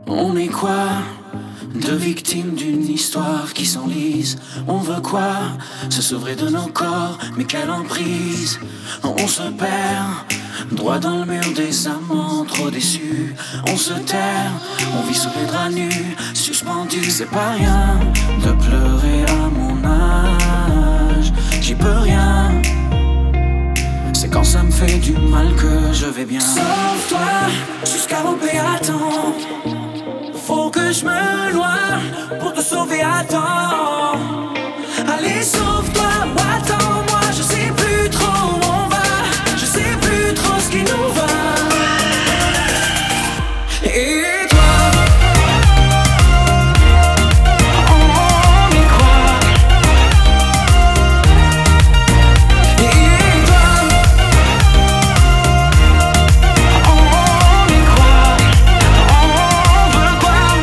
On est quoi? Deux victimes d'une histoire qui s'enlise. On veut quoi? Se sauver de nos corps, mais quelle emprise. On se perd, droit dans le mur des amants trop déçus. On se terre, on vit sous les draps nus, suspendus. C'est pas rien de pleurer à mon âge, j'y peux rien. C'est quand ça me fait du mal que je vais bien. Sauve-toi jusqu'à l'opératon. Faut que je me noie pour te sauver à temps. Allez, sauve-toi ou attends-moi. Je sais plus trop où on va, je sais plus trop ce qui nous va. Et toi, on y croit. Et toi, on y croit. On veut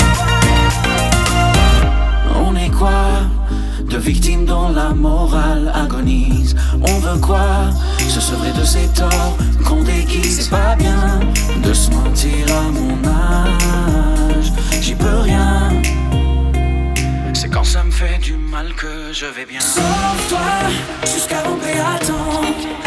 quoi? On est quoi? De victimes dont la morale agonise. On veut quoi? Se sauver de ces torts qu'on déguise. C'est pas bien de se mentir à mon âge, j'y peux rien. C'est quand ça me fait du mal que je vais bien. Sauve-toi jusqu'à l'opératon.